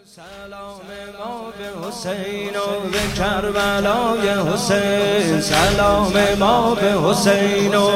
سلام ما به حسین و به کربلای حسین، سلام ما به حسین و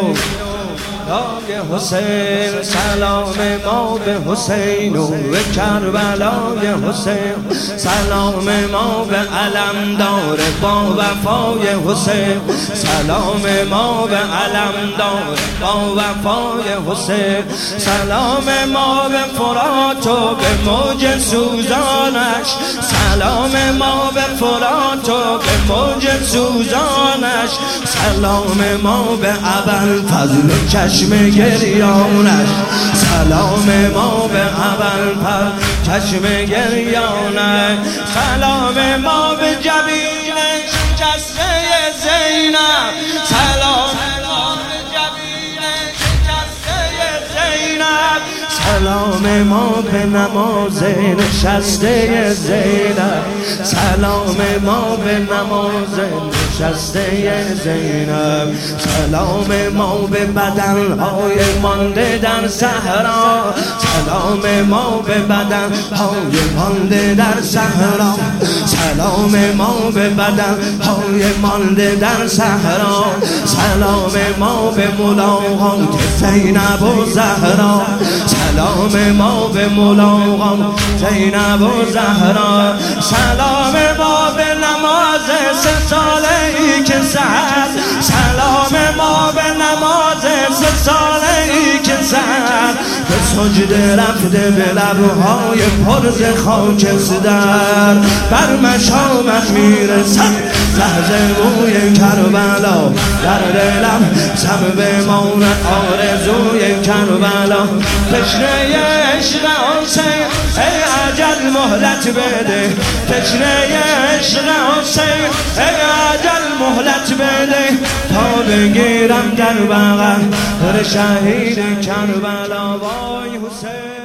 لای حسین، سلام ما به حسین و به کربلای حسین، سلام ما به علمدار با وفای حسین، سلام ما به علمدار با وفای حسین، سلام ما به فرات و به موج سوزانش، سلام ما به فرات و به موج سوزانش، سلام ما به ابوالفضل چشم گریانش، سلام ما به ابوالفضل چشم گریانش، سلام ما به جبین شکسته زینب، سلام ما به جبین شکسته زینب، سلام ما به نماز نشسته زینب، سلام ما به نماز نشسته زینب، سلام ما به بدنهای مانده در صحرا، سلام ما به بدنهای مانده در صحرا، سلام ما به بدنهای مانده در صحرا، سلام ما به ملاقات زینب و زهرا، سلام ما به ملاقات زینب و زهرا، سلام ما به نماز 3 ساله‌ای که سحر، سلام ما به نماز 3 ساله‌ای که سحر به سجده رفته به لبهای پرز خاکستر، بر مشامت میرسد لحظه بوی کربلا، در دلم سم بماند آرزوی کربلا، تشنه عشق حسین ای اجل مهلت بده، تشنه عشق حسین ای اجل مهلت بده، تا بگیرم در بغل در شهید کربلا وای حسین.